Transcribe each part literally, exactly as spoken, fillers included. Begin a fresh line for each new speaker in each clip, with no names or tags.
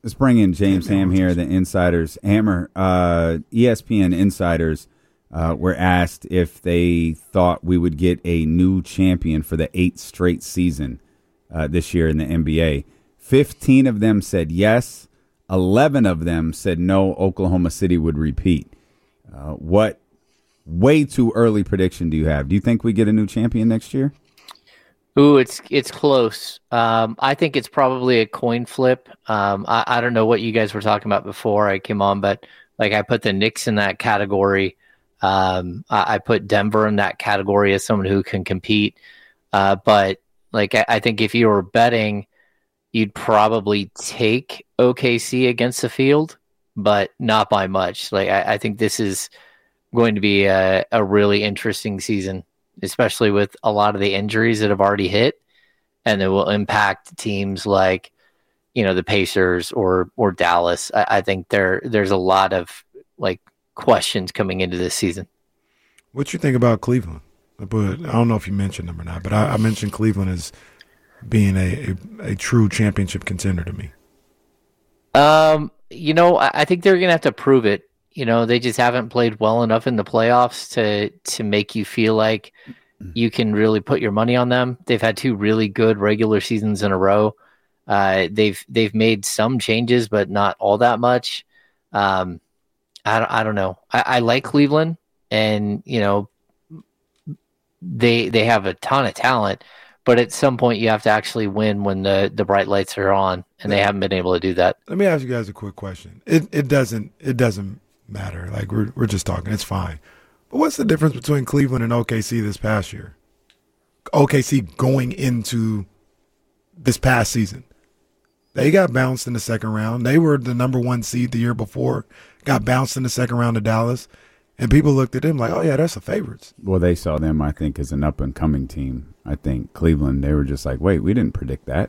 Let's bring in James Ham here, the Insiders. Hammer, uh, E S P N Insiders uh, were asked if they thought we would get a new champion for the eighth straight season uh, this year in the N B A. Fifteen of them said yes. Eleven of them said no, Oklahoma City would repeat. Uh, what way too early prediction do you have? Do you think we get a new champion next year?
Ooh, it's it's close. Um, I think it's probably a coin flip. Um, I, I don't know what you guys were talking about before I came on, but like I put the Knicks in that category. Um, I, I put Denver in that category as someone who can compete. Uh, but like I, I think if you were betting, you'd probably take O K C against the field, but not by much. Like I, I think this is going to be a, a really interesting season, especially with a lot of the injuries that have already hit, and it will impact teams like, you know, the Pacers or or Dallas. I, I think there there's a lot of like questions coming into this season.
What you think about Cleveland? But I don't know if you mentioned them or not, but I, I mentioned Cleveland as being a, a, a true championship contender to me.
Um, you know, I, I think they're going to have to prove it. You know, they just haven't played well enough in the playoffs to to make you feel like you can really put your money on them. They've had two really good regular seasons in a row. Uh, they've they've made some changes, but not all that much. Um, I don't, I don't know. I, I like Cleveland, and you know, they they have a ton of talent. But at some point, you have to actually win when the, the bright lights are on, and they haven't been able to do that.
Let me ask you guys a quick question. It it doesn't it doesn't matter. Like we're we're just talking. It's fine. But what's the difference between Cleveland and O K C this past year? O K C going into this past season, they got bounced in the second round. They were the number one seed the year before. Got bounced in the second round of Dallas, and people looked at them like, "Oh yeah, that's the favorites."
Well, they saw them, I think, as an up and coming team. I think Cleveland, they were just like, "Wait, we didn't predict that."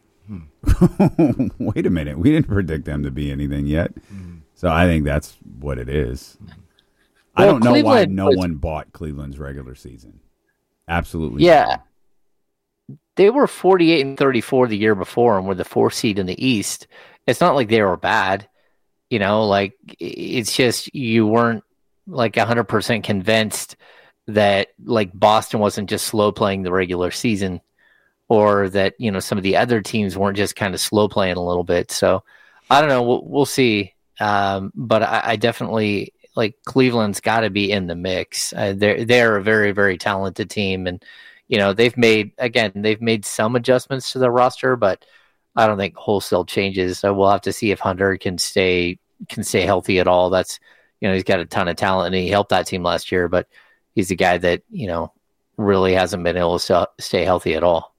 Hmm. Wait a minute, we didn't predict them to be anything yet. Hmm. So I think that's what it is. Well, I don't know Cleveland why no was, one bought Cleveland's regular season. Absolutely.
Yeah. No. They were forty-eight and thirty-four the year before and were the fourth seed in the East. It's not like they were bad. You know, like it's just you weren't like one hundred percent convinced that like Boston wasn't just slow playing the regular season, or that, you know, some of the other teams weren't just kind of slow playing a little bit. So I don't know. We'll, we'll see. Um, but I, I definitely like Cleveland's got to be in the mix. Uh, they're they're a very very talented team, and you know they've made again they've made some adjustments to their roster, but I don't think wholesale changes. So we'll have to see if Hunter can stay can stay healthy at all. That's you know he's got a ton of talent, and he helped that team last year, but he's a guy that you know really hasn't been able to stay healthy at all.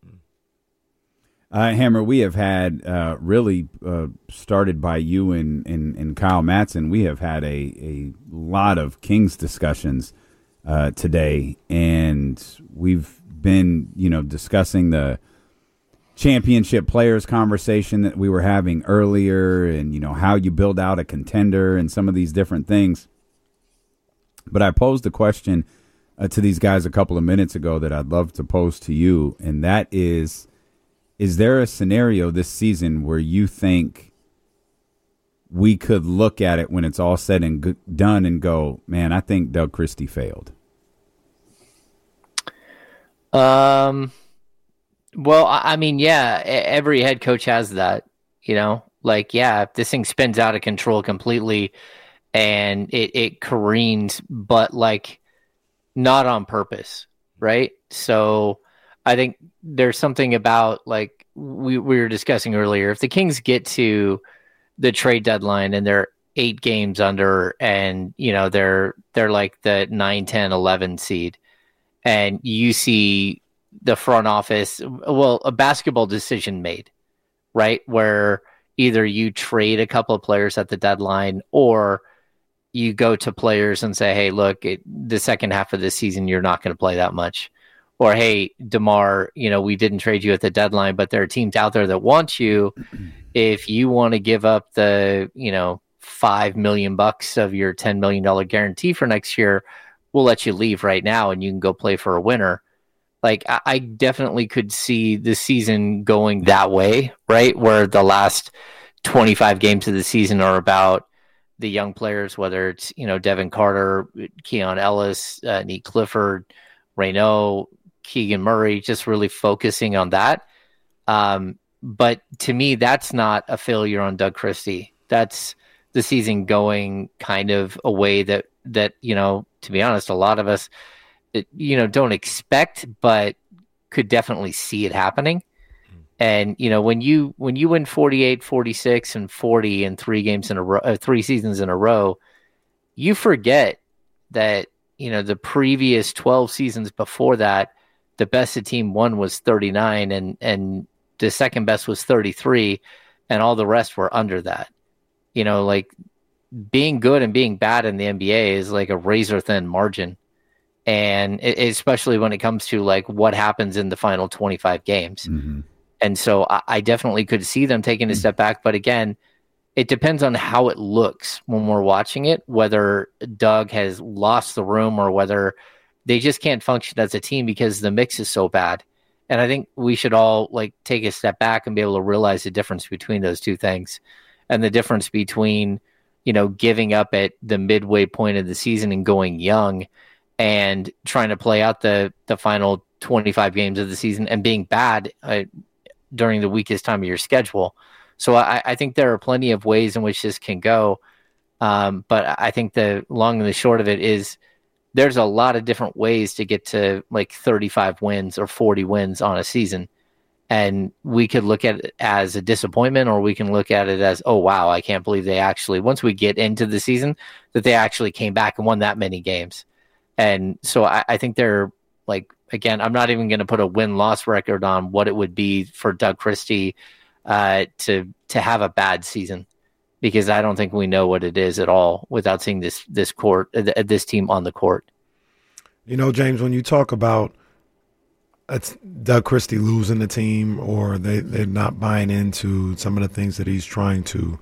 Uh, Hammer, we have had uh, really uh, started by you and, and, and Kyle Matson. We have had a, a lot of Kings discussions uh, today, and we've been, you know, discussing the championship players conversation that we were having earlier, and you know how you build out a contender and some of these different things. But I posed a question uh, to these guys a couple of minutes ago that I'd love to pose to you, and that is. Is there a scenario this season where you think we could look at it when it's all said and g- done and go, man, I think Doug Christie failed?
Um, well, I mean, yeah, every head coach has that, you know, like, yeah, if this thing spins out of control completely and it, it careens, but like not on purpose, right? So I think there's something about like we, we were discussing earlier. If the Kings get to the trade deadline and they're eight games under and, you know, they're they're like the nine, ten, eleven seed and you see the front office, well, a basketball decision made, right? Where either you trade a couple of players at the deadline or you go to players and say, hey, look, it, the second half of the season, you're not going to play that much. Or, hey, DeMar, you know, we didn't trade you at the deadline, but there are teams out there that want you. If you want to give up the, you know, five million bucks of your ten million dollars guarantee for next year, we'll let you leave right now and you can go play for a winner. Like, I, I definitely could see the season going that way, right? Where the last twenty-five games of the season are about the young players, whether it's, you know, Devin Carter, Keon Ellis, uh, Nick Clifford, Reynaud, Keegan Murray, just really focusing on that. Um, but to me, that's not a failure on Doug Christie. That's the season going kind of a way that, that, you know, to be honest, a lot of us, it, you know, don't expect, but could definitely see it happening. And, you know, when you when you win forty-eight, forty-six, and forty in three games in a row, uh, three seasons in a row, you forget that, you know, the previous twelve seasons before that, the best the team won was thirty-nine, and and the second best was thirty-three, and all the rest were under that. You know, like being good and being bad in the N B A is like a razor thin margin, and it, especially when it comes to like what happens in the final twenty-five games.
Mm-hmm.
And so I, I definitely could see them taking a step back. But again, it depends on how it looks when we're watching it, whether Doug has lost the room or whether they just can't function as a team because the mix is so bad. And I think we should all like take a step back and be able to realize the difference between those two things, and the difference between, you know, giving up at the midway point of the season and going young and trying to play out the, the final twenty-five games of the season and being bad uh, during the weakest time of your schedule. So I, I think there are plenty of ways in which this can go. Um, but I think the long and the short of it is there's a lot of different ways to get to like thirty-five wins or forty wins on a season. And we could look at it as a disappointment, or we can look at it as, oh, wow, I can't believe they actually, once we get into the season, that they actually came back and won that many games. And so I, I think they're like, again, I'm not even going to put a win-loss record on what it would be for Doug Christie uh, to to have a bad season, because I don't think we know what it is at all without seeing this this court uh, this team on the court.
You know, James, when you talk about it's Doug Christie losing the team, or they, they're not buying into some of the things that he's trying to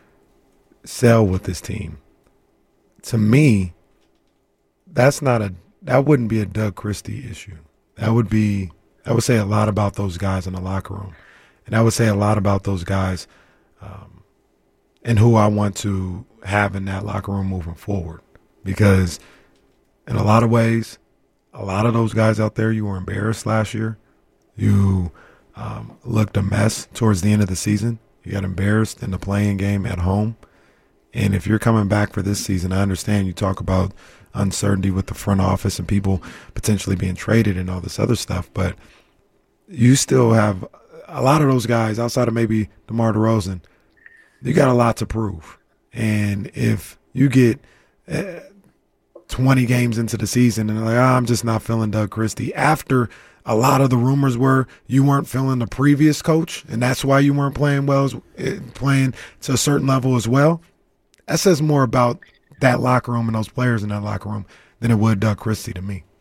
sell with this team, to me, that's not a that wouldn't be a Doug Christie issue. That would be, that would say a lot about those guys in the locker room. And that would say a lot about those guys um, and who I want to have in that locker room moving forward. Because in a lot of ways, a lot of those guys out there, you were embarrassed last year. You um, looked a mess towards the end of the season. You got embarrassed in the playing game at home. And if you're coming back for this season, I understand you talk about uncertainty with the front office and people potentially being traded and all this other stuff, but you still have a lot of those guys outside of maybe DeMar DeRozan. You got a lot to prove. And if you get uh, twenty games into the season and like, oh, I'm just not feeling Doug Christie, after a lot of the rumors were you weren't feeling the previous coach and that's why you weren't playing well, playing to a certain level as well, that says more about that locker room and those players in that locker room than it would Doug Christie to me.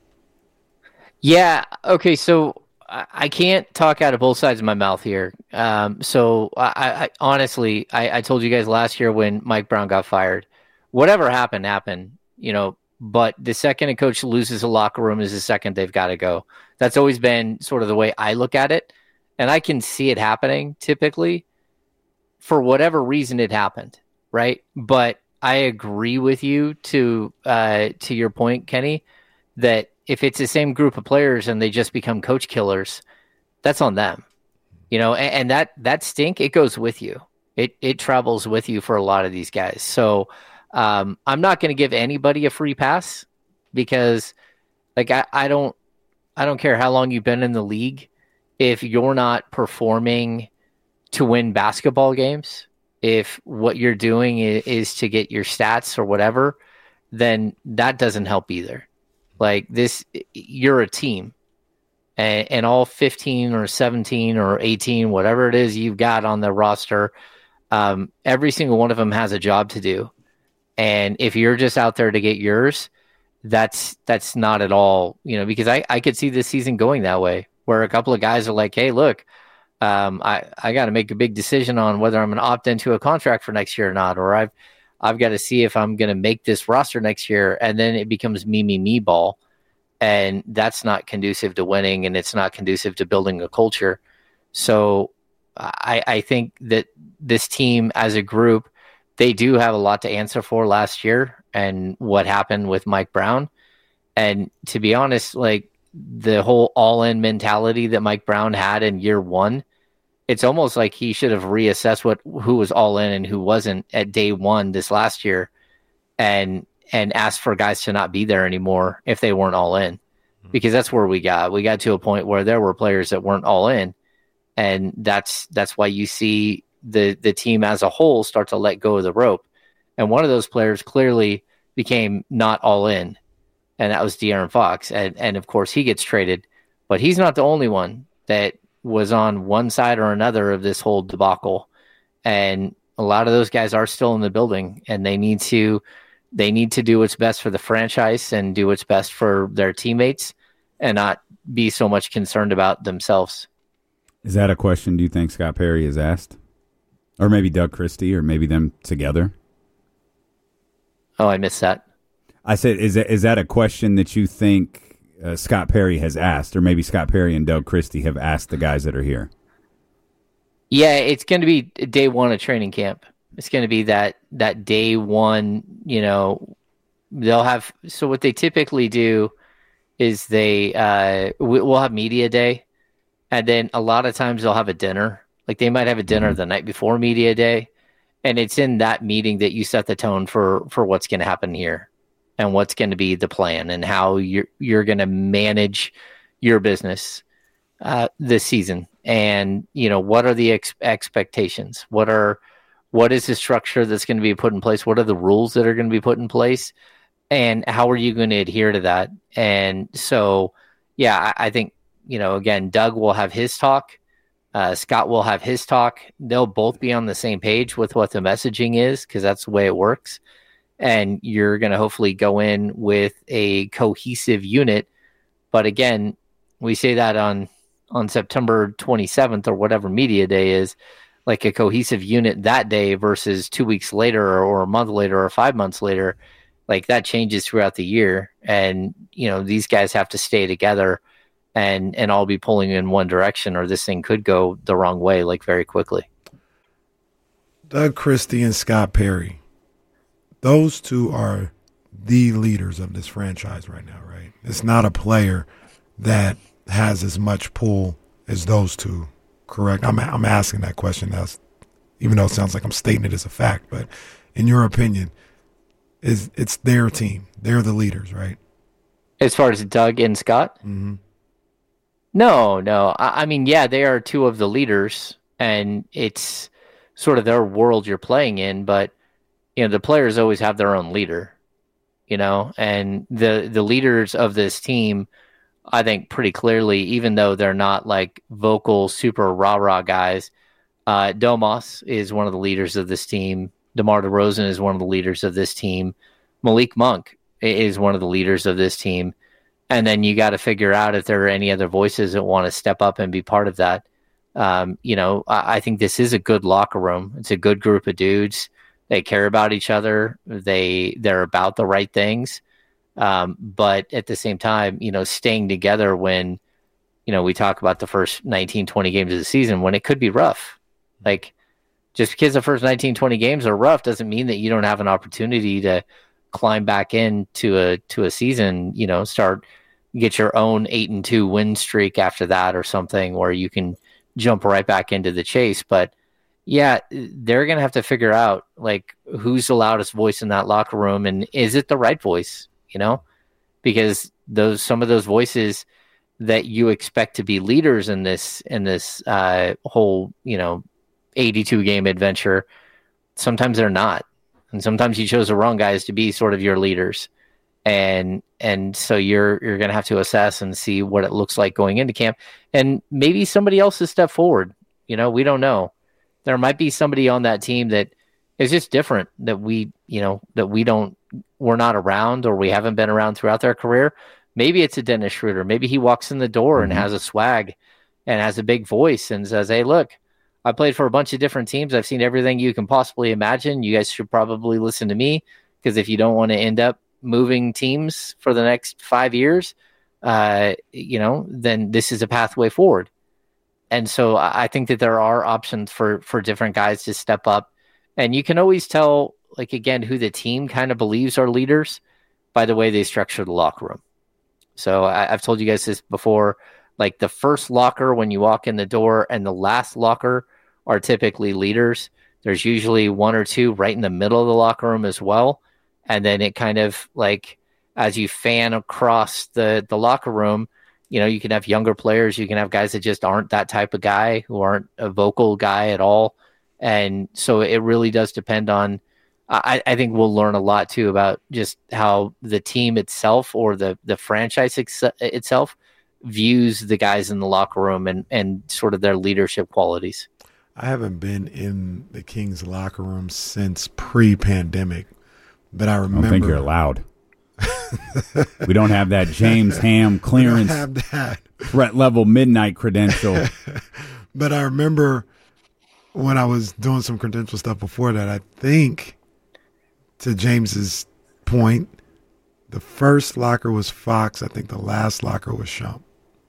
Yeah. Okay. So I can't talk out of both sides of my mouth here. Um, so I, I honestly, I, I told you guys last year when Mike Brown got fired, whatever happened, happened, you know, but the second a coach loses a locker room is the second they've got to go. That's always been sort of the way I look at it. And I can see it happening typically for whatever reason it happened. Right. But I agree with you to uh, to your point, Kenny, that if it's the same group of players and they just become coach killers, that's on them. You know, and, and that that stink, it goes with you. It it travels with you for a lot of these guys. So um, I'm not going to give anybody a free pass because, like, I, I don't I don't care how long you've been in the league. If you're not performing to win basketball games, if what you're doing is, is to get your stats or whatever, then that doesn't help either. Like this, you're a team, and, and all fifteen or seventeen or eighteen, whatever it is you've got on the roster, um, every single one of them has a job to do. And if you're just out there to get yours, that's that's not at all, you know, because I, I could see this season going that way, where a couple of guys are like, hey, look, Um, I, I got to make a big decision on whether I'm going to opt into a contract for next year or not, or I've I've got to see if I'm going to make this roster next year, and then it becomes me, me, me ball, and that's not conducive to winning, and it's not conducive to building a culture. So I, I think that this team as a group, they do have a lot to answer for last year and what happened with Mike Brown. And to be honest, like the whole all-in mentality that Mike Brown had in year one, it's almost like he should have reassessed what who was all in and who wasn't at day one this last year, and and asked for guys to not be there anymore if they weren't all in, because that's where we got. We got to a point where there were players that weren't all in, and that's that's why you see the the team as a whole start to let go of the rope. And one of those players clearly became not all in, and that was De'Aaron Fox. And and of course he gets traded, but he's not the only one that was on one side or another of this whole debacle. And a lot of those guys are still in the building, and they need to they need to do what's best for the franchise and do what's best for their teammates and not be so much concerned about themselves.
Is that a question do you think Scott Perry has asked? Or maybe Doug Christie, or maybe them together?
Oh, I missed that.
I said, is that, is that a question that you think uh, Scott Perry has asked, or maybe Scott Perry and Doug Christie have asked the guys that are here?
Yeah, it's going to be day one of training camp. It's going to be that that day one, you know, they'll have, so what they typically do is they, uh, we'll have media day, and then a lot of times they'll have a dinner. Like they might have a dinner mm-hmm. the night before media day, and it's in that meeting that you set the tone for, for what's going to happen here and what's going to be the plan and how you're, you're going to manage your business uh, this season. And, you know, what are the ex- expectations? What are, what is the structure that's going to be put in place? What are the rules that are going to be put in place? And how are you going to adhere to that? And so, yeah, I, I think, you know, again, Doug will have his talk. Uh, Scott will have his talk. They'll both be on the same page with what the messaging is, because that's the way it works. And you're going to hopefully go in with a cohesive unit. But again, we say that on, on September twenty-seventh or whatever media day is, like a cohesive unit that day versus two weeks later or, or a month later or five months later. Like that changes throughout the year. And, you know, these guys have to stay together and and all be pulling in one direction, or this thing could go the wrong way, like very quickly.
Doug Christie and Scott Perry, those two are the leaders of this franchise right now, right? It's not a player that has as much pull as those two, correct? I'm I'm asking that question, that's, even though it sounds like I'm stating it as a fact, but in your opinion, is it's their team. They're the leaders, right?
As far as Doug and Scott?
Mm-hmm.
No, no. I, I mean, yeah, they are two of the leaders, and it's sort of their world you're playing in, but, you know, the players always have their own leader, you know, and the, the leaders of this team, I think pretty clearly, even though they're not like vocal, super rah-rah guys, uh, Domas is one of the leaders of this team. DeMar DeRozan is one of the leaders of this team. Malik Monk is one of the leaders of this team. And then you got to figure out if there are any other voices that want to step up and be part of that. Um, you know, I, I think this is a good locker room. It's a good group of dudes. They care about each other. They, they're about the right things. Um, but at the same time, you know, staying together when, you know, we talk about the first nineteen, twenty games of the season, when it could be rough. Like, just because the first nineteen, twenty games are rough doesn't mean that you don't have an opportunity to climb back into a, to a season, you know, start, get your own eight and two win streak after that or something where you can jump right back into the chase. But yeah, they're going to have to figure out like who's the loudest voice in that locker room, and is it the right voice, you know, because those, some of those voices that you expect to be leaders in this, in this uh, whole, you know, eighty-two game adventure, sometimes they're not. And sometimes you chose the wrong guys to be sort of your leaders. And and so you're you're going to have to assess and see what it looks like going into camp. And maybe somebody else has stepped forward. You know, we don't know. There might be somebody on that team that is just different, that we, you know, that we don't, we're not around, or we haven't been around throughout their career. Maybe it's a Dennis Schroeder. Maybe he walks in the door mm-hmm. and has a swag and has a big voice and says, hey, look, I played for a bunch of different teams. I've seen everything you can possibly imagine. You guys should probably listen to me, because if you don't want to end up moving teams for the next five years, uh, you know, then this is a pathway forward. and so I think that there are options for, for different guys to step up. And you can always tell, like, again, who the team kind of believes are leaders by the way they structure the locker room. So I, I've told you guys this before, like the first locker when you walk in the door and the last locker are typically leaders. There's usually one or two right in the middle of the locker room as well. And then it kind of like, as you fan across the, the locker room, you know, you can have younger players, you can have guys that just aren't that type of guy, who aren't a vocal guy at all. And so it really does depend on, I, I think we'll learn a lot too about just how the team itself or the, the franchise ex- itself views the guys in the locker room and, and sort of their leadership qualities.
I haven't been in the Kings locker room since pre-pandemic, but I remember.
I don't think you're allowed. We don't have that James Ham clearance,
we don't have that
threat level midnight credential.
But I remember when I was doing some credential stuff before that, I think, to James's point, the first locker was Fox. I think the last locker was Shump.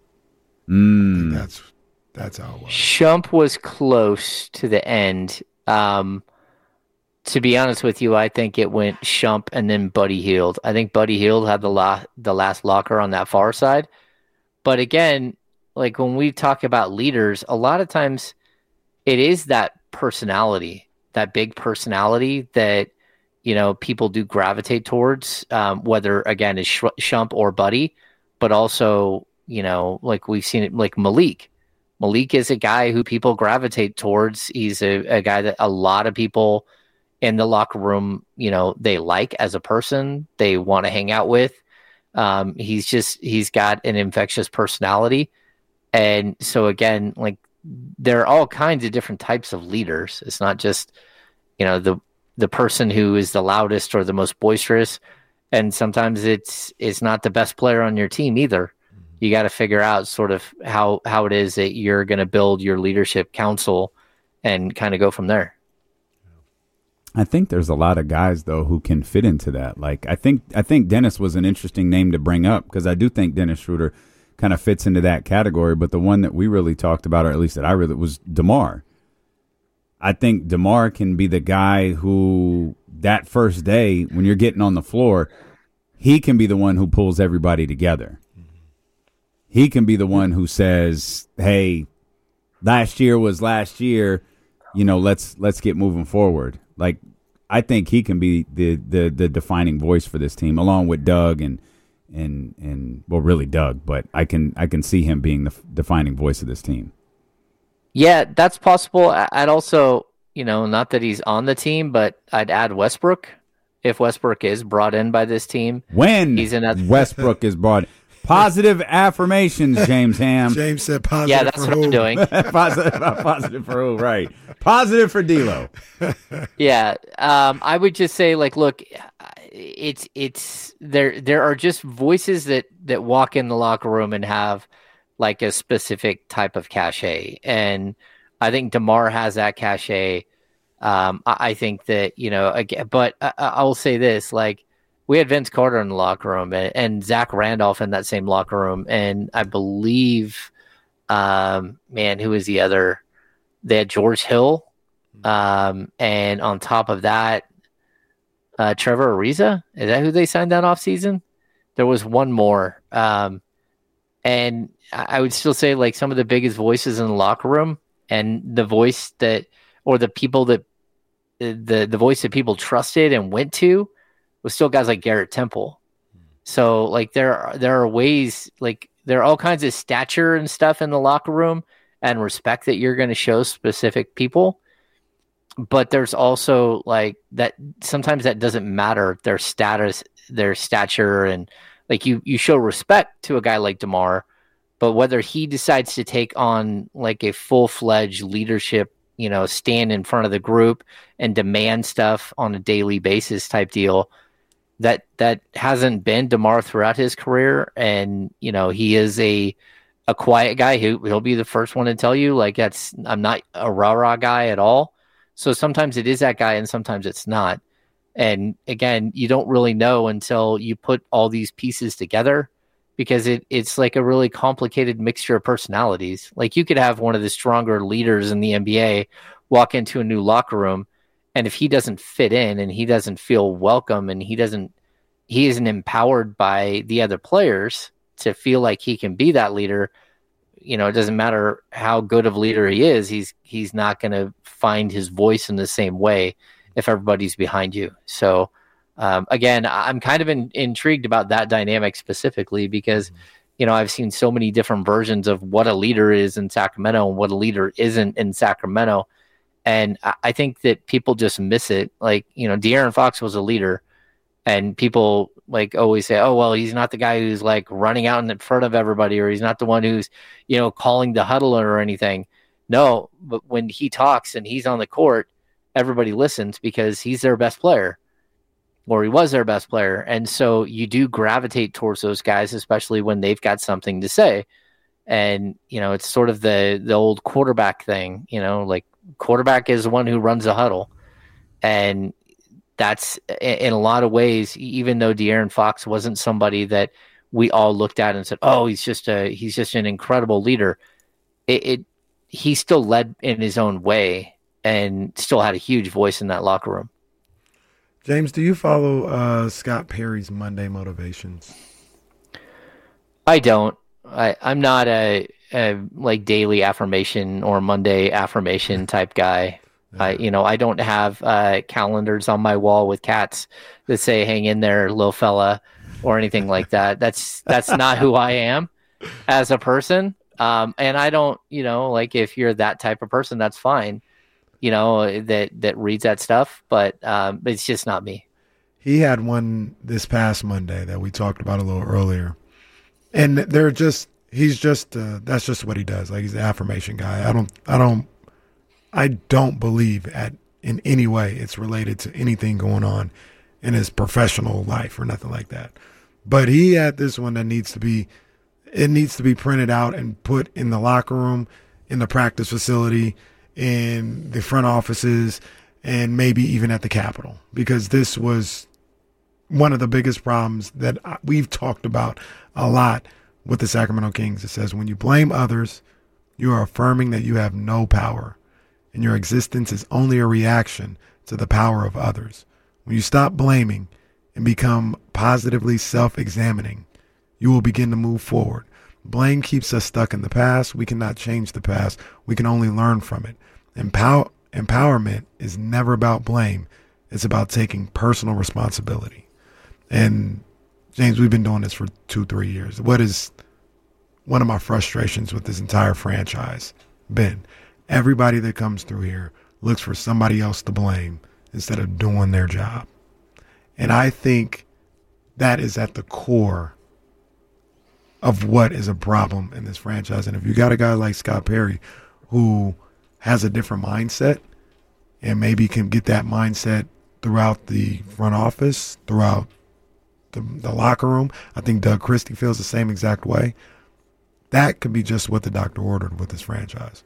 Mm.
That's that's how it was.
Shump was close to the end. Um, to be honest with you, I think it went Shump and then Buddy Hield. I think Buddy Hield had the la- the last locker on that far side. But again, like when we talk about leaders, a lot of times it is that personality, that big personality that, you know, people do gravitate towards, um, whether, again, is Sh- Shump or Buddy, but also, you know, like we've seen it, like Malik. Malik is a guy who people gravitate towards. He's a, a guy that a lot of people in the locker room, you know, they like as a person, they want to hang out with. Um, he's just, he's got an infectious personality. And so again, like there are all kinds of different types of leaders. It's not just, you know, the, the person who is the loudest or the most boisterous. And sometimes it's, it's not the best player on your team either. You got to figure out sort of how, how it is that you're going to build your leadership council and kind of go from there.
I think there's a lot of guys though who can fit into that. Like I think I think Dennis was an interesting name to bring up because I do think Dennis Schroeder kind of fits into that category. But the one that we really talked about, or at least that I really, was DeMar. I think DeMar can be the guy who that first day when you're getting on the floor, he can be the one who pulls everybody together. He can be the one who says, "Hey, last year was last year. You know, let's let's get moving forward." Like, I think he can be the, the, the defining voice for this team, along with Doug and and and well, really Doug. But I can I can see him being the f- defining voice of this team.
Yeah, that's possible. I'd also, you know, not that he's on the team, but I'd add Westbrook if Westbrook is brought in by this team.
When
he's in that
Westbrook is brought. Positive affirmations, James Ham.
James said positive.
Yeah, that's
for
what
who?
I'm doing.
positive, positive for who? Right. Positive for D'Lo.
Yeah, um, I would just say, like, look, it's it's there. There are just voices that that walk in the locker room and have like a specific type of cachet, and I think DeMar has that cachet. Um, I, I think that you know, again, but I, I will say this, like. We had Vince Carter in the locker room and, and Zach Randolph in that same locker room. And I believe, um, man, who was the other? They had George Hill. Um, and on top of that, uh, Trevor Ariza. Is that who they signed that off season? There was one more. Um, and I would still say like some of the biggest voices in the locker room and the voice that, or the people that, the, the voice that people trusted and went to, was still guys like Garrett Temple. So like there are, there are ways, like there are all kinds of stature and stuff in the locker room and respect that you're going to show specific people. But there's also like that sometimes that doesn't matter, their status, their stature. And like you, you show respect to a guy like DeMar, but whether he decides to take on like a full-fledged leadership, you know, stand in front of the group and demand stuff on a daily basis type deal, that that hasn't been DeMar throughout his career. And, you know, he is a a quiet guy who he'll be the first one to tell you, like, that's I'm not a rah-rah guy at all. So sometimes it is that guy and sometimes it's not. And again, you don't really know until you put all these pieces together, because it, it's like a really complicated mixture of personalities. Like you could have one of the stronger leaders in the N B A walk into a new locker room, and if he doesn't fit in and he doesn't feel welcome and he doesn't, he isn't empowered by the other players to feel like he can be that leader, you know, it doesn't matter how good of a leader he is, he's he's not going to find his voice in the same way if everybody's behind you. So, um, again, I'm kind of in, intrigued about that dynamic specifically because, you know, I've seen so many different versions of what a leader is in Sacramento and what a leader isn't in Sacramento. And I, I think that people just miss it. Like, you know, De'Aaron Fox was a leader, and people like always say, oh, well, he's not the guy who's like running out in front of everybody, or he's not the one who's, you know, calling the huddle or anything. No, but when he talks and he's on the court, everybody listens because he's their best player, or he was their best player. And so you do gravitate towards those guys, especially when they've got something to say. And, you know, it's sort of the, the old quarterback thing, you know, like quarterback is the one who runs the huddle. And that's in a lot of ways, even though De'Aaron Fox wasn't somebody that we all looked at and said, oh, he's just a, he's just an incredible leader. It, it he still led in his own way and still had a huge voice in that locker room.
James, do you follow uh, Scott Perry's Monday Motivations?
I don't. I, I'm not a, a like daily affirmation or Monday affirmation type guy. Yeah. I, you know, I don't have uh, calendars on my wall with cats that say "Hang in there, little fella," or anything like that. That's that's not who I am as a person. Um, and I don't, you know, like if you're that type of person, that's fine. You know, that that reads that stuff, but um, it's just not me.
He had one this past Monday that we talked about a little earlier, and they're just he's just uh, that's just what he does. Like he's an affirmation guy. I don't I don't. I don't believe at in any way it's related to anything going on in his professional life or nothing like that. But he had this one that needs to be, it needs to be printed out and put in the locker room, in the practice facility, in the front offices, and maybe even at the Capitol, because this was one of the biggest problems that we've talked about a lot with the Sacramento Kings. It says when you blame others, you are affirming that you have no power. And your existence is only a reaction to the power of others. When you stop blaming and become positively self-examining, you will begin to move forward. Blame keeps us stuck in the past. We cannot change the past. We can only learn from it. Empower, empowerment is never about blame. It's about taking personal responsibility. And James, we've been doing this for two, three years. What is one of my frustrations with this entire franchise been? Everybody that comes through here looks for somebody else to blame instead of doing their job. And I think that is at the core of what is a problem in this franchise. And if you got a guy like Scott Perry who has a different mindset and maybe can get that mindset throughout the front office, throughout the, the locker room, I think Doug Christie feels the same exact way. That could be just what the doctor ordered with this franchise.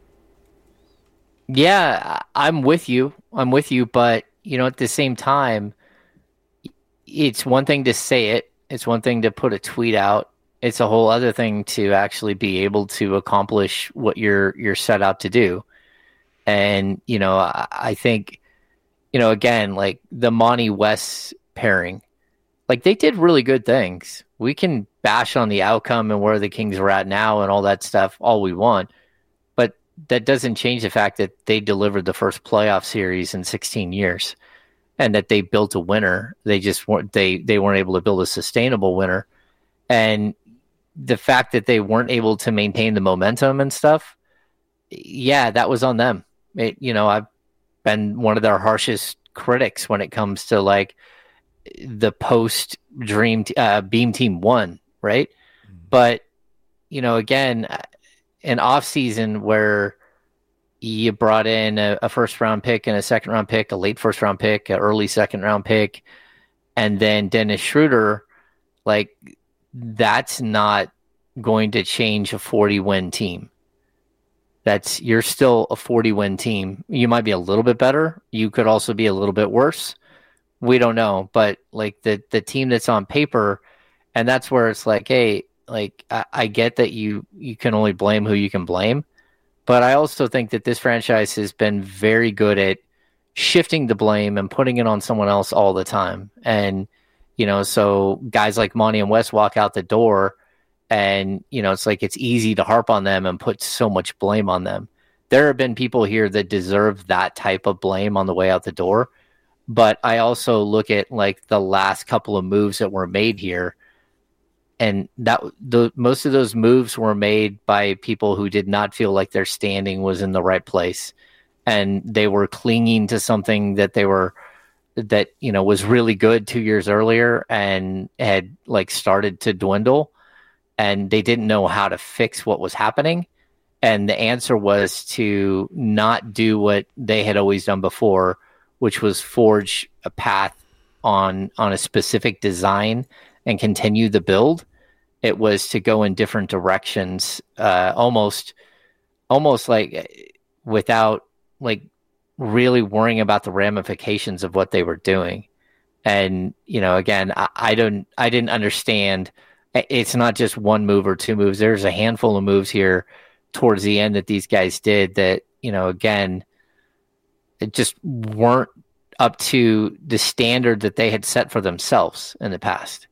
Yeah, I'm with you. I'm with you. But, you know, at the same time, it's one thing to say it. It's one thing to put a tweet out. It's a whole other thing to actually be able to accomplish what you're you're set out to do. And, you know, I, I think, you know, again, like the Monty West pairing, like they did really good things. We can bash on the outcome and where the Kings are at now and all that stuff all we want. That doesn't change the fact that they delivered the first playoff series in sixteen years and that they built a winner. They just weren't, they, they weren't able to build a sustainable winner. And the fact that they weren't able to maintain the momentum and stuff, yeah, that was on them. It, you know, I've been one of their harshest critics when it comes to like the post dream, uh, beam team one. Right. Mm-hmm. But, you know, again, an off season where you brought in a, a first round pick and a second round pick, a late first round pick, an early second round pick, and then Dennis Schroeder, like that's not going to change a forty win team. That's you're still a forty win team. You might be a little bit better. You could also be a little bit worse. We don't know, but like the, the team that's on paper, and that's where it's like, hey, like I, I get that you you can only blame who you can blame, but I also think that this franchise has been very good at shifting the blame and putting it on someone else all the time. And, you know, so guys like Monty and Wes walk out the door and, you know, it's like it's easy to harp on them and put so much blame on them. There have been people here that deserve that type of blame on the way out the door. But I also look at like the last couple of moves that were made here, and that the most of those moves were made by people who did not feel like their standing was in the right place. And they were clinging to something that they were, that, you know, was really good two years earlier and had like started to dwindle, and they didn't know how to fix what was happening. And the answer was to not do what they had always done before, which was forge a path on, on a specific design and continue the build. It was to go in different directions, uh, almost, almost like without, like really worrying about the ramifications of what they were doing. And, you know, again, I, I don't, I didn't understand. It's not just one move or two moves. There's a handful of moves here towards the end that these guys did that, you know, again, it just weren't up to the standard that they had set for themselves in the past.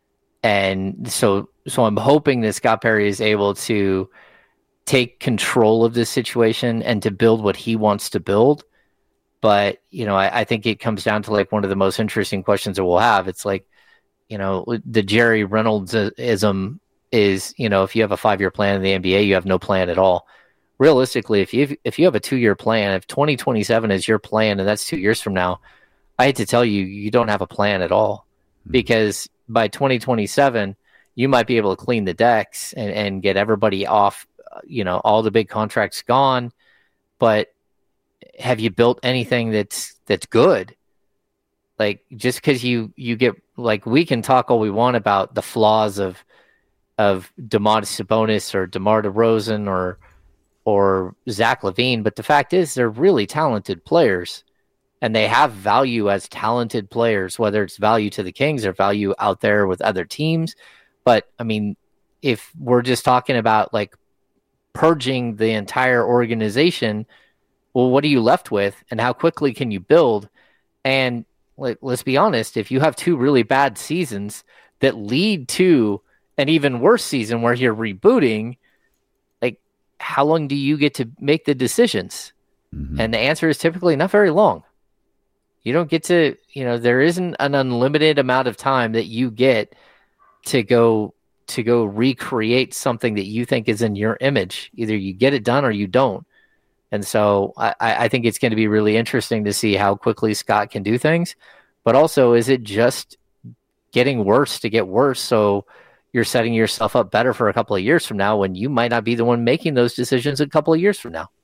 And so, so I'm hoping that Scott Perry is able to take control of this situation and to build what he wants to build. But, you know, I, I think it comes down to like one of the most interesting questions that we'll have. It's like, you know, the Jerry Reynolds-ism is, you know, if you have a five-year plan in the N B A, you have no plan at all. Realistically, if you if you have a two-year plan, if twenty twenty-seven is your plan and that's two years from now, I hate to tell you, you don't have a plan at all. Mm-hmm. Because by twenty twenty-seven, you might be able to clean the decks and, and get everybody off, you know, all the big contracts gone, but have you built anything that's that's good? Like, just because you you get, like, we can talk all we want about the flaws of of Domantas Sabonis or DeMar DeRozan or or Zach LaVine, but the fact is they're really talented players and they have value as talented players, whether it's value to the Kings or value out there with other teams. But I mean, if we're just talking about like purging the entire organization, well, what are you left with and how quickly can you build? And like, let's be honest, if you have two really bad seasons that lead to an even worse season where you're rebooting, like, how long do you get to make the decisions? Mm-hmm. And the answer is typically not very long. You don't get to, you know, there isn't an unlimited amount of time that you get to go to go recreate something that you think is in your image. Either you get it done or you don't. And so I, I think it's going to be really interesting to see how quickly Scott can do things. But also, is it just getting worse to get worse? So you're setting yourself up better for a couple of years from now when you might not be the one making those decisions a couple of years from now.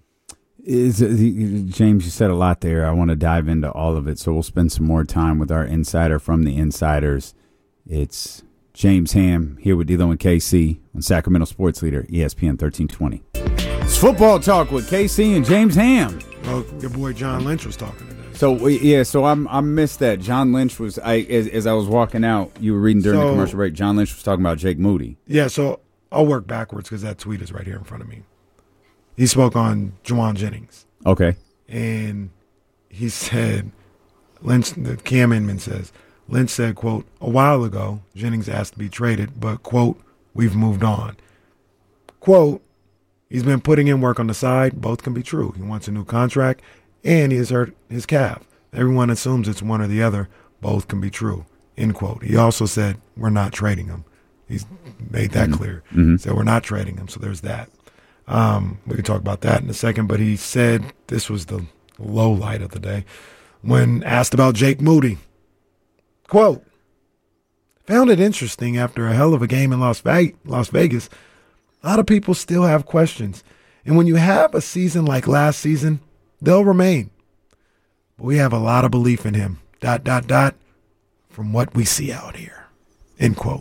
Is James, you said a lot there. I want to dive into all of it. So we'll spend some more time with our insider from the Insiders. It's James Ham here with D-Lo and K C on Sacramento Sports Leader, E S P N thirteen twenty. It's football talk with K C and James Ham.
Well, your boy John Lynch was talking today.
So yeah, so I'm I missed that. John Lynch was I as, as I was walking out. You were reading during so, the commercial break. John Lynch was talking about Jake Moody.
Yeah, so I'll work backwards because that tweet is right here in front of me. He spoke on Juwan Jennings.
Okay,
and he said, Lynch. The Cam Inman says Lynch said, "quote A while ago, Jennings asked to be traded, but quote we've moved on. Quote He's been putting in work on the side. Both can be true. He wants a new contract, and he has hurt his calf. Everyone assumes it's one or the other. Both can be true." End quote. He also said, we're not trading him. He's made that mm-hmm. clear.
Mm-hmm.
So we're not trading him. So there's that. Um, we can talk about that in a second. But he said this was the low light of the day when asked about Jake Moody. Quote, "Found it interesting after a hell of a game in Las Vegas, Las Vegas. A lot of people still have questions. And when you have a season like last season, they'll remain. But we have a lot of belief in him, dot, dot, dot, from what we see out here." End quote.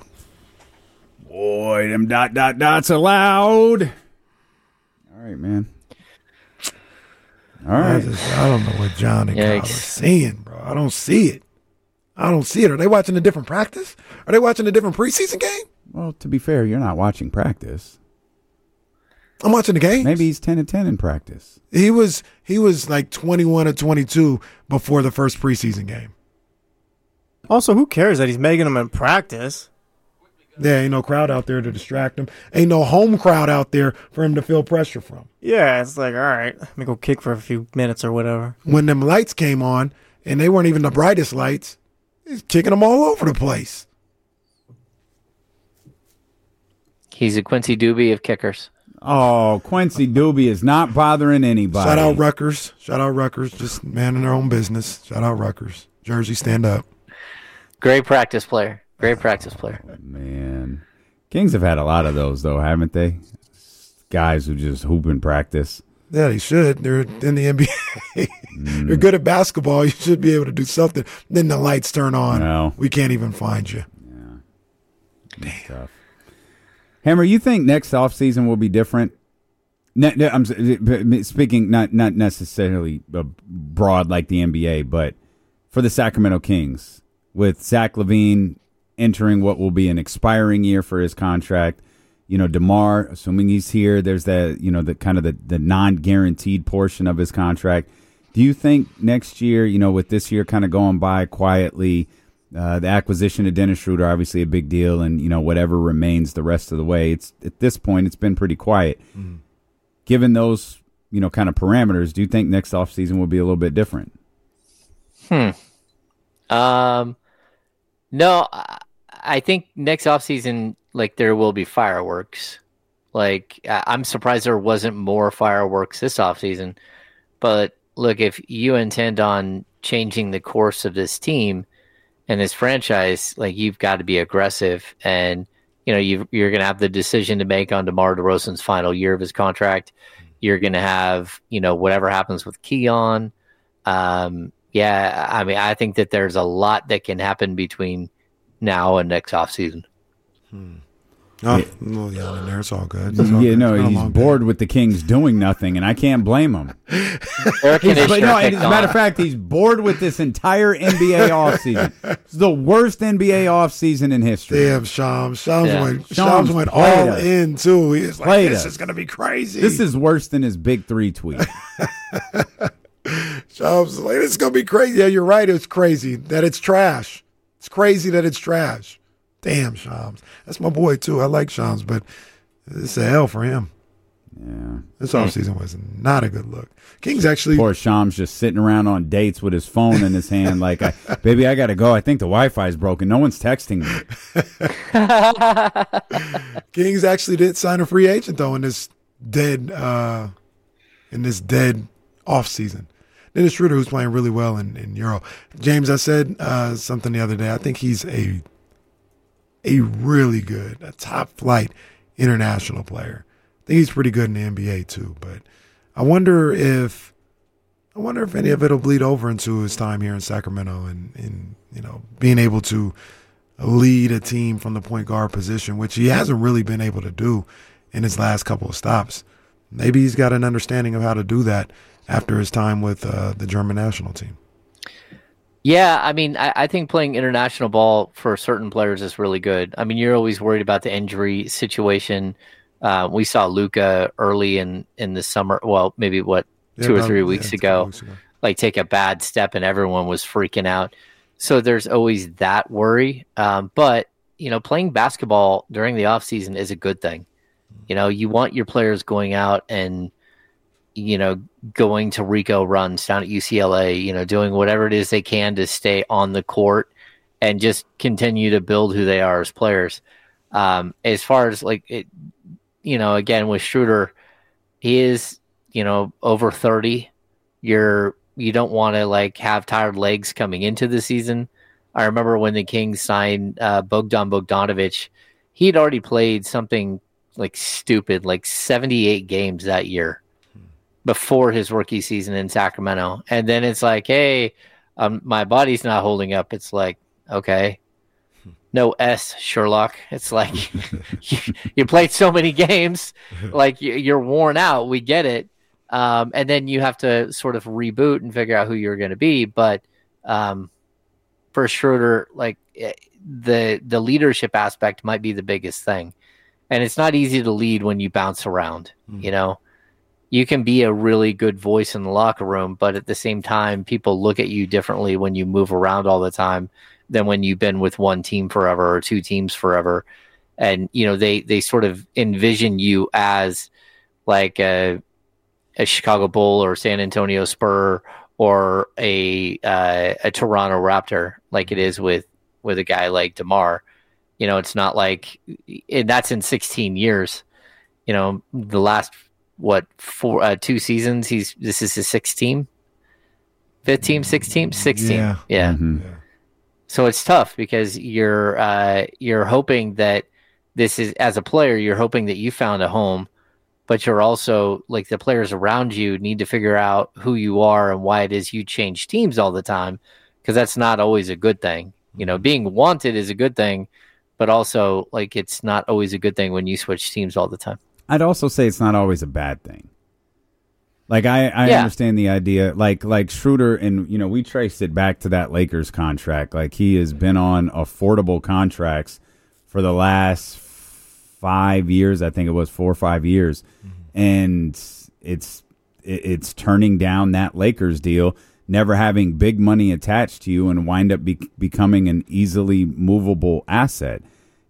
Boy, them dot, dot, dots allowed. All right, man. All right.
I, just, I don't know what John and Kyle are seeing, bro. I don't see it. I don't see it. Are they watching a different practice? Are they watching a different preseason game?
Well, to be fair, you're not watching practice.
I'm watching the game.
Maybe he's ten and ten in practice.
He was he was like twenty-one or twenty-two before the first preseason game.
Also, who cares that he's making them in practice?
There ain't no crowd out there to distract him. Ain't no home crowd out there for him to feel pressure from.
Yeah, it's like, all right, let me go kick for a few minutes or whatever.
When them lights came on, and they weren't even the brightest lights, he's kicking them all over the place.
He's a Quincy Doobie of kickers.
Oh, Quincy Doobie is not bothering anybody.
Shout out Rutgers. Shout out Rutgers. Just manning their own business. Shout out Rutgers. Jersey, stand up.
Great practice player. Great practice player.
Man. Kings have had a lot of those, though, haven't they? Guys who just hoop in practice.
Yeah, they should. They're in the N B A. mm. They're good at basketball. You should be able to do something. Then the lights turn on.
No.
We can't even find you.
Yeah. That's tough. Hammer, you think next offseason will be different? Ne- ne- I'm speaking not not necessarily broad like the N B A, but for the Sacramento Kings, with Zach LaVine entering what will be an expiring year for his contract, you know, DeMar, assuming he's here, there's that, you know, the kind of the, the non-guaranteed portion of his contract. Do you think next year, you know, with this year kind of going by quietly, Uh, the acquisition of Dennis Schroeder, obviously a big deal, and you know whatever remains the rest of the way. It's at this point, it's been pretty quiet. Mm. Given those, you know, kind of parameters, do you think next offseason will be a little bit different?
Hmm. Um. No, I think next offseason, like there will be fireworks. Like I'm surprised there wasn't more fireworks this offseason. But look, if you intend on changing the course of this team and this franchise, like you've got to be aggressive, and you know you you're going to have the decision to make on DeMar DeRozan's final year of his contract. You're going to have you know whatever happens with Keon. Um, yeah, I mean, I think that there's a lot that can happen between now and next offseason.
Hmm. Oh, a little yelling there. It's all good. It's all
yeah,
good.
no, he's bored day. with the Kings doing nothing, and I can't blame him. but no, as a matter of fact, he's bored with this entire N B A offseason. It's the worst N B A offseason in history.
Damn, Shams. Shams
yeah.
went, Shams went all us. in, too. He's like,
played
this
us.
is going to be crazy.
This is worse than his big three tweet.
Shams like, this is going to be crazy. Yeah, you're right. It's crazy that it's trash. It's crazy that it's trash. Damn, Shams. That's my boy, too. I like Shams, but it's a hell for him.
Yeah.
This offseason was not a good look. Kings actually...
Poor Shams just sitting around on dates with his phone in his hand like, I, baby, I got to go. I think the Wi-Fi is broken. No one's texting
me. Kings actually did sign a free agent, though, in this dead uh, in this dead offseason. Dennis Schroeder, who's playing really well in, in Euro. James, I said uh, something the other day. I think he's a... a really good, a top-flight international player. I think he's pretty good in the N B A too. But I wonder if, I wonder if any of it'll bleed over into his time here in Sacramento, and, and you know, being able to lead a team from the point guard position, which he hasn't really been able to do in his last couple of stops. Maybe he's got an understanding of how to do that after his time with uh, the German national team.
Yeah, I mean, I, I think playing international ball for certain players is really good. I mean, you're always worried about the injury situation. Uh, we saw Luka early in, in the summer, well, maybe what,
yeah,
two
about,
or three weeks,
yeah,
ago,
weeks ago,
like take a bad step and everyone was freaking out. So there's always that worry. Um, but, you know, playing basketball during the offseason is a good thing. You know, you want your players going out and, you know, going to Rico runs down at U C L A, you know, doing whatever it is they can to stay on the court and just continue to build who they are as players. Um, as far as like, it, you know, again, with Schroeder, he is, you know, over thirty. You're, you don't want to like have tired legs coming into the season. I remember when the Kings signed uh, Bogdan Bogdanovic, he'd already played something like stupid, like seventy-eight games that year before his rookie season in Sacramento. And then it's like, hey, um, my body's not holding up. It's like, okay, no S, Sherlock. It's like you, you played so many games, like you're worn out. We get it. Um, and then you have to sort of reboot and figure out who you're going to be. But, um, for Schroeder, like the the leadership aspect might be the biggest thing. And it's not easy to lead when you bounce around, mm. you know. You can be a really good voice in the locker room, but at the same time, people look at you differently when you move around all the time than when you've been with one team forever or two teams forever. And, you know, they, they sort of envision you as like a, a Chicago Bull or San Antonio Spur or a uh, a Toronto Raptor, like it is with, with a guy like DeMar. You know, it's not like, and that's in sixteen years. You know, the last what four uh, two seasons he's this is his sixth team, fifth team, sixth team, sixth team.
Yeah.
Yeah.
Mm-hmm.
Yeah.
So it's tough because you're uh, you're hoping that this is, as a player, you're hoping that you found a home, but you're also like the players around you need to figure out who you are and why it is you change teams all the time, because that's not always a good thing. You know, being wanted is a good thing, but also like it's not always a good thing when you switch teams all the time.
I'd also say it's not always a bad thing. Like I, I
Yeah.
understand the idea, like like Schroeder, and you know we traced it back to that Lakers contract. Like he has been on affordable contracts for the last five years, I think it was four or five years, mm-hmm. and it's it, it's turning down that Lakers deal, never having big money attached to you, and wind up be, becoming an easily movable asset.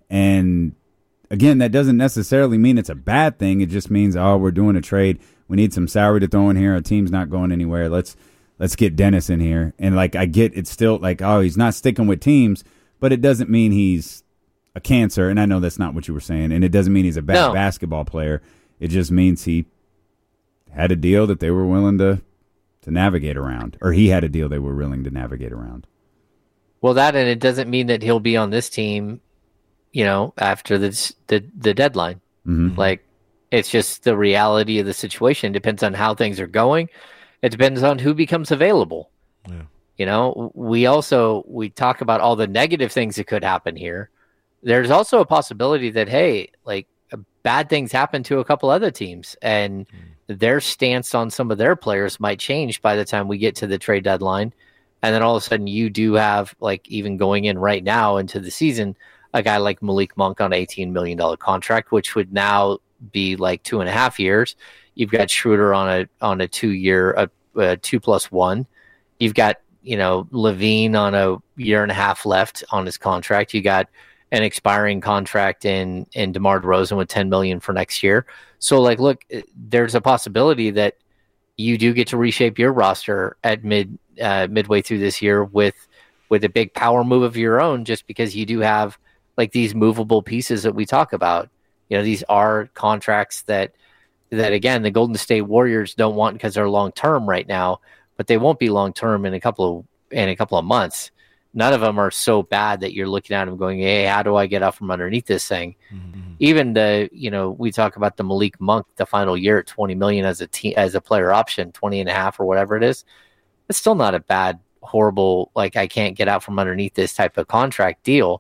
And again, that doesn't necessarily mean it's a bad thing. It just means, oh, we're doing a trade. We need some salary to throw in here. Our team's not going anywhere. Let's let's get Dennis in here. And like I get it's still like, oh, he's not sticking with teams, but it doesn't mean he's a cancer. And I know that's not what you were saying. And it doesn't mean he's a bad
No.
basketball player. It just means he had a deal that they were willing to to navigate around, or he had a deal they were willing to navigate around.
Well, that, and it doesn't mean that he'll be on this team, you know, after the the, the deadline.
Mm-hmm.
Like, it's just the reality of the situation. It depends on how things are going. It depends on who becomes available.
Yeah.
You know, we also, we talk about all the negative things that could happen here. There's also a possibility that, hey, like bad things happen to a couple other teams, and mm. their stance on some of their players might change by the time we get to the trade deadline. And then all of a sudden you do have, like, even going in right now into the season, a guy like Malik Monk on an eighteen million dollars contract, which would now be like two and a half years. You've got Schroeder on a on a two year, a, a two plus one. You've got, you know, Levine on a year and a half left on his contract. You got an expiring contract in in DeMar DeRozan with ten million dollars for next year. So, like, look, there's a possibility that you do get to reshape your roster at mid uh, midway through this year with with a big power move of your own, just because you do have like these movable pieces that we talk about. You know, these are contracts that that again the Golden State Warriors don't want because they're long term right now, but they won't be long term in a couple of in a couple of months. None of them are so bad that you're looking at them going, hey, how do I get out from underneath this thing? Mm-hmm. Even the, you know, we talk about the Malik Monk, the final year at twenty million as a team, as a player option, twenty and a half or whatever it is. It's still not a bad, horrible, like I can't get out from underneath this type of contract deal.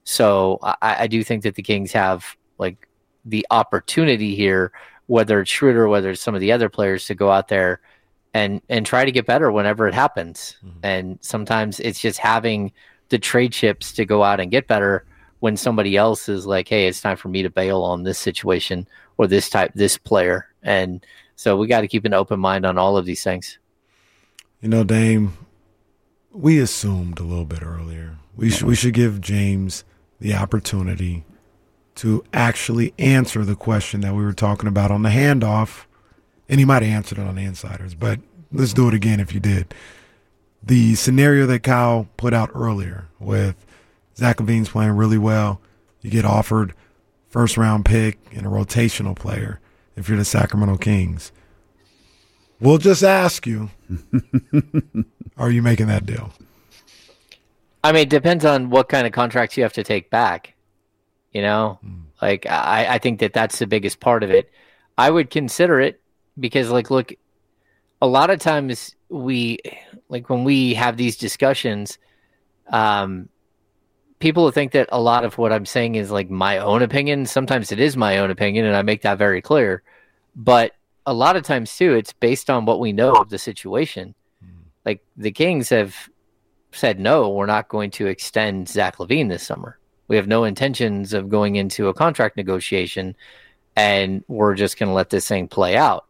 So I, I do think that the Kings have like the opportunity here, whether it's Schroeder, whether it's some of the other players, to go out there and and try to get better whenever it happens. Mm-hmm. And sometimes it's just having the trade chips to go out and get better when somebody else is like, hey, it's time for me to bail on this situation or this type, this player. And so we got to keep an open mind on all of these things.
You know, Dame, we assumed a little bit earlier. We should we should give James the opportunity to actually answer the question that we were talking about on the handoff. And he might have answered it on the Insiders, but let's do it again if you did. The scenario that Kyle put out earlier with Zach LaVine's playing really well. You get offered first-round pick and a rotational player if you're the Sacramento Kings. We'll just ask you, are you making that deal?
I mean, it depends on what kind of contracts you have to take back. You know, mm. like I, I think that that's the biggest part of it. I would consider it. Because, like, look, a lot of times we, like, when we have these discussions, um, people think that a lot of what I'm saying is, like, my own opinion. Sometimes it is my own opinion, and I make that very clear. But a lot of times, too, it's based on what we know of the situation. Mm. Like, the Kings have said, no, we're not going to extend Zach LaVine this summer. We have no intentions of going into a contract negotiation, and we're just going to let this thing play out.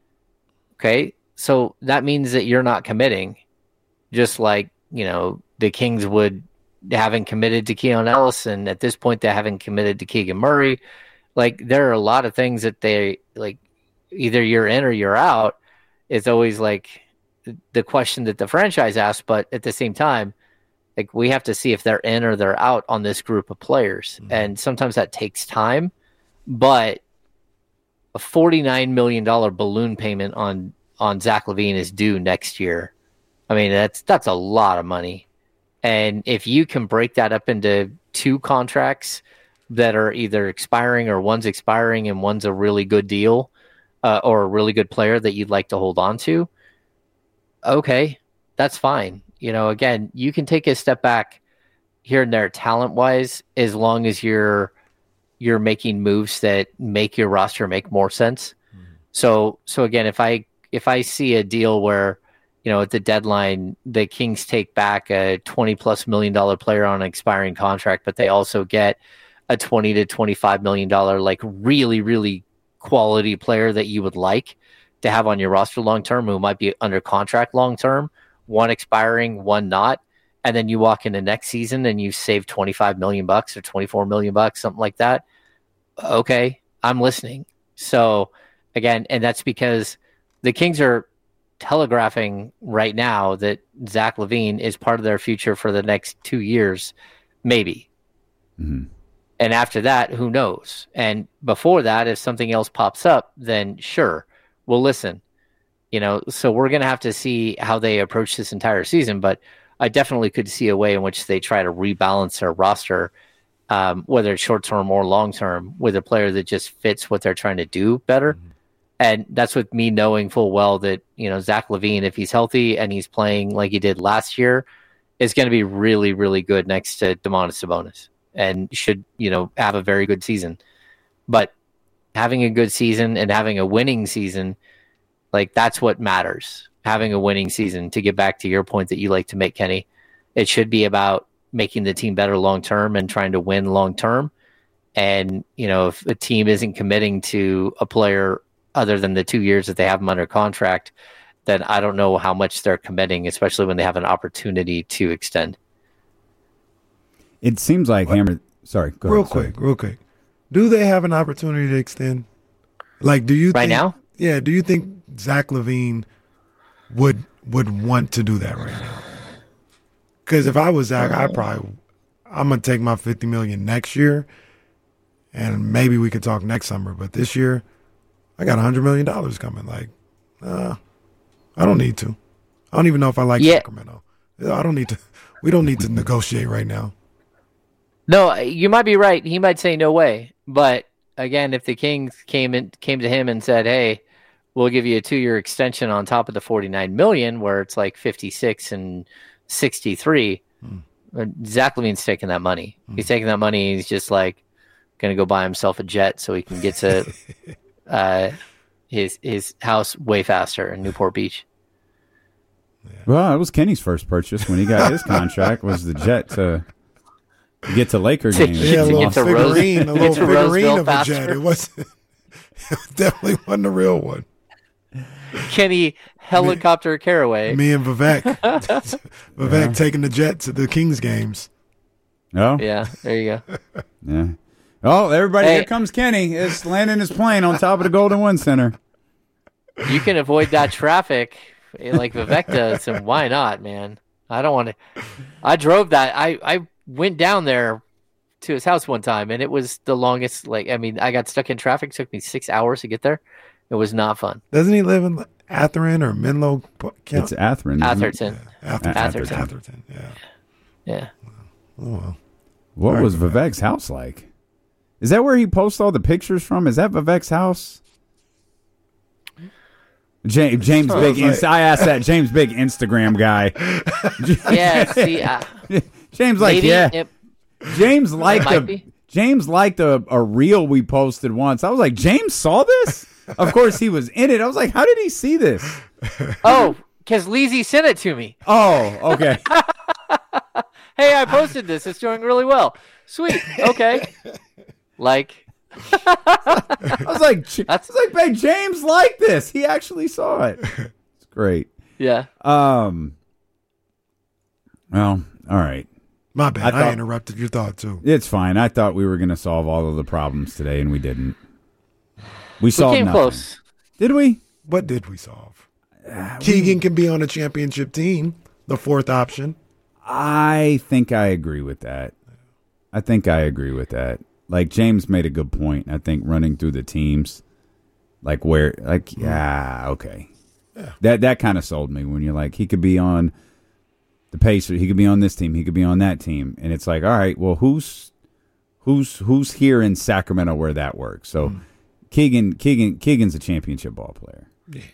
Okay, so that means that you're not committing, just like, you know, the Kings would, having committed to Keon Ellis, and at this point they haven't committed to Keegan Murray. Like, there are a lot of things that they, like, either you're in or you're out. It's always like the question that the franchise asks, but at the same time, like, we have to see if they're in or they're out on this group of players. Mm-hmm. And sometimes that takes time, but a forty-nine million dollars balloon payment on, on Zach LaVine is due next year. I mean, that's, that's a lot of money. And if you can break that up into two contracts that are either expiring or one's expiring and one's a really good deal, uh, or a really good player that you'd like to hold on to, okay, that's fine. You know, again, you can take a step back here and there talent wise, as long as you're you're making moves that make your roster make more sense. Mm-hmm. So so again, if I if I see a deal where, you know, at the deadline the Kings take back a twenty plus million dollar player on an expiring contract, but they also get a twenty to twenty-five million dollar like really, really quality player that you would like to have on your roster long term, who might be under contract long term, one expiring, one not, and then you walk into next season and you save twenty-five million bucks or twenty-four million bucks, something like that. Okay, I'm listening. So again, and that's because the Kings are telegraphing right now that Zach LaVine is part of their future for the next two years, maybe. Mm-hmm. And after that, who knows? And before that, if something else pops up, then sure, we'll listen. You know, so we're going to have to see how they approach this entire season, but I definitely could see a way in which they try to rebalance their roster, um, whether it's short-term or long-term, with a player that just fits what they're trying to do better. Mm-hmm. And that's with me knowing full well that, you know, Zach LaVine, if he's healthy and he's playing like he did last year, is going to be really, really good next to Domantas Sabonis and should, you know, have a very good season. But having a good season and having a winning season, like, that's what matters. Having a winning season, to get back to your point that you like to make, Kenny, it should be about making the team better long-term and trying to win long-term. And, you know, if a team isn't committing to a player other than the two years that they have them under contract, then I don't know how much they're committing, especially when they have an opportunity to extend.
It seems like what? Hammer. Sorry, go
real
ahead,
quick,
sorry.
real quick. Do they have an opportunity to extend? Like, do you
right
think,
now?
Yeah. Do you think Zach LaVine would would want to do that right now? Because if I was Zach, I probably I'm gonna take my fifty million next year, and maybe we could talk next summer. But this year, I got a hundred million dollars coming. Like, uh, I don't need to. I don't even know if I like
yeah.
Sacramento. I don't need to. We don't need to negotiate right now.
No, you might be right. He might say no way. But again, if the Kings came in, came to him and said, "Hey, we'll give you a two-year extension on top of the forty-nine million, where it's like fifty-six and sixty-three," hmm. Zach LaVine's taking that money. Hmm. He's taking that money. And he's just like going to go buy himself a jet so he can get to uh, his his house way faster in Newport Beach.
Well, it was Kenny's first purchase when he got his contract, was the jet to get to Laker games.
Yeah, a little
get to
figurine,
Rose,
a little figurine of
faster.
a jet. It wasn't. It definitely wasn't a real one.
Kenny helicopter
me,
Caraway.
Me and Vivek, Vivek yeah. taking the jet to the Kings games.
Oh,
yeah, there you go.
Yeah. Oh, everybody!
Hey.
Here comes Kenny. Is landing his plane on top of the Golden One Center.
You can avoid that traffic like Vivek does, and why not, man? I don't want to. I drove that. I, I went down there to his house one time, and it was the longest. Like, I mean, I got stuck in traffic. It took me six hours to get there. It was not fun.
Doesn't he live in Atherton or Menlo?
It's Atherton.
Atherton.
Yeah. Atherton.
Atherton.
Atherton. Yeah.
Yeah.
Oh, well.
What
All
was
right,
Vivek's house like? Is that where he posts all the pictures from? Is that Vivek's house? James, James
Oh,
Big.
like...
Inst- I asked that. James Big Instagram guy.
Yeah. See, uh,
James like
maybe
yeah.
It,
James liked a
be.
James liked a, a reel we posted once. I was like, James saw this. Of course, he was in it. I was like, how did he see this?
Oh, because Leezy sent it to me.
Oh, okay.
hey, I posted this. It's doing really well. Sweet. Okay. Like,
I was like, I
That's-
was like, hey, James liked this. He actually saw it. It's great.
yeah.
Um. Well, all right.
My bad.
I
I,
thought-
interrupted your thought too.
It's fine. I thought we were going to solve all of the problems today, and we didn't. We
We
solved
came
nothing.
close.
Did we?
What did we solve? Keegan can be on a championship team, the fourth option.
I think I agree with that. I think I agree with that. Like, James made a good point. I think running through the teams, like where, like, yeah, okay.
Yeah.
That that kind of sold me when you're like, he could be on the Pacers, he could be on this team, he could be on that team, and it's like, all right, well, who's who's who's here in Sacramento where that works? So
Mm.
Keegan Keegan Keegan's a championship ball player.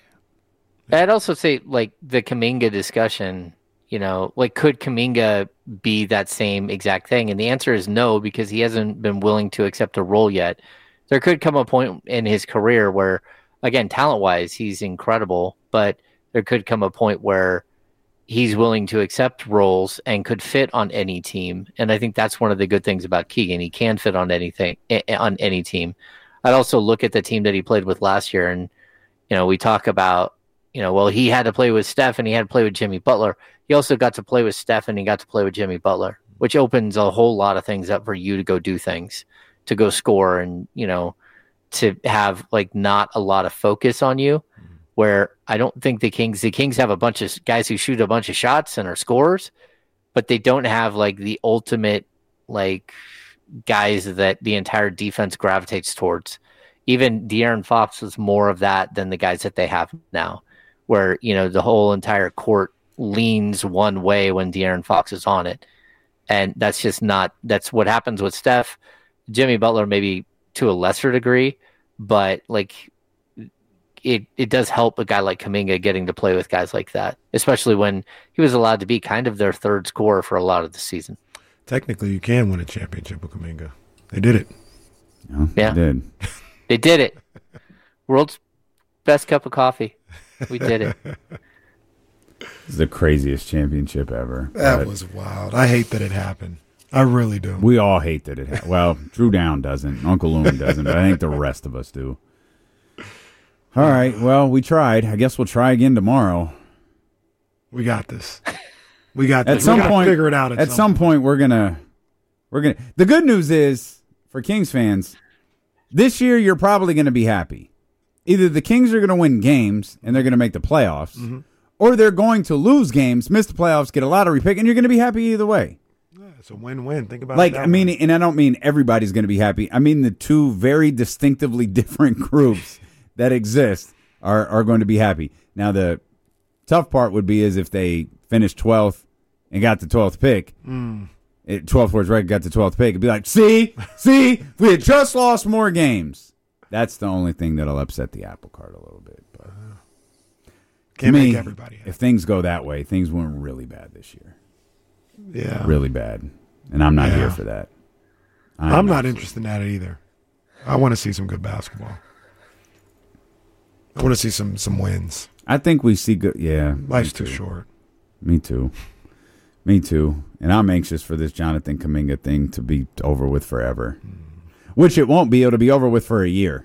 I'd also say, like, the Kuminga discussion, you know, like, could Kuminga be that same exact thing? And the answer is no, because he hasn't been willing to accept a role yet. There could come a point in his career where, again, talent-wise, he's incredible, but there could come a point where he's willing to accept roles and could fit on any team. And I think that's one of the good things about Keegan. He can fit on anything, on any team. I'd also look at the team that he played with last year, and, you know, we talk about, you know, well, he had to play with Steph and he had to play with Jimmy Butler. He also got to play with Steph and he got to play with Jimmy Butler, which opens a whole lot of things up for you to go do things, to go score, and, you know, to have, like, not a lot of focus on you, where I don't think the Kings, the Kings have a bunch of guys who shoot a bunch of shots and are scorers, but they don't have, like, the ultimate, like, guys that the entire defense gravitates towards. Even De'Aaron Fox was more of that than the guys that they have now, where, you know, the whole entire court leans one way when De'Aaron Fox is on it. And that's just not, that's what happens with Steph. Jimmy Butler, maybe to a lesser degree, but, like, it, it does help a guy like Kuminga getting to play with guys like that, especially when he was allowed to be kind of their third scorer for a lot of the season.
Technically, you can win a championship with Kuminga. They did it.
Yeah,
Yeah.
he did.
They did it. World's best cup of coffee. We did it.
It's the craziest championship ever.
That
But
was wild. I hate that it happened. I really do.
we all hate that it ha- well, Drew Down doesn't, Uncle Loon doesn't, but I think the rest of us do. All right, well, we tried. I guess we'll try again tomorrow.
We got this. We got
At
this.
some
we gotta
point,
figure it out. At,
At some point, we're gonna, we're gonna. The good news is for Kings fans, this year you're probably gonna be happy. Either the Kings are gonna win games and they're gonna make the playoffs,
Mm-hmm.
or they're going to lose games, miss the playoffs, get a lottery pick, and you're gonna be happy either way.
Yeah, it's a win-win. Think about
Like
it. that
I mean,
way.
and I don't mean everybody's gonna be happy. I mean the two very distinctively different groups that exist are are going to be happy. Now the tough part would be is if they finish twelfth and got the twelfth pick.
Mm.
It, twelfth was right, got the twelfth pick. It'd be like, see, see, we had just lost more games. That's the only thing that'll upset the apple cart a little bit. But
Can't
to me,
make everybody happy.
if things go that way, things went really bad this year.
Yeah.
Really bad. And I'm not
Yeah.
here for that.
I'm not interested in that either. I want to see some good basketball. I want to see some some wins.
I think we see good. Yeah.
Life's
me
too short.
Me too. Me too. And I'm anxious for this Jonathan Kuminga thing to be over with forever. Which it won't be. It'll be over with for a year.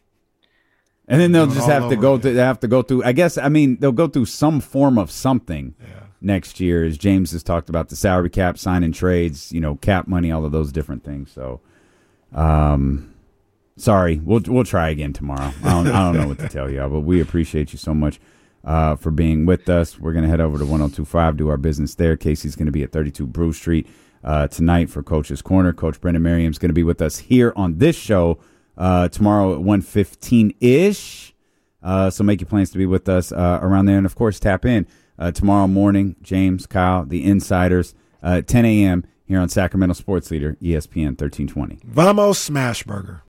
And then they'll
Do it
just
all
have to
over
go
again.
through, they have to go through, I guess, I mean, they'll go through some form of something
Yeah.
next year, as James has talked about the salary cap, signing trades, you know, cap money, all of those different things. So, um, sorry, we'll we'll try again tomorrow. I don't, I don't know what to tell y'all, but we appreciate you so much uh, for being with us. We're going to head over to one oh two point five, do our business there. Casey's going to be at thirty-two Brew Street uh, tonight for Coach's Corner. Coach Brendan Merriam's going to be with us here on this show uh, tomorrow at one fifteen-ish. Uh, so make your plans to be with us uh, around there. And, of course, tap in uh, tomorrow morning. James, Kyle, the Insiders, uh, ten a.m. here on Sacramento Sports Leader, E S P N thirteen twenty.
Vamos Smashburger.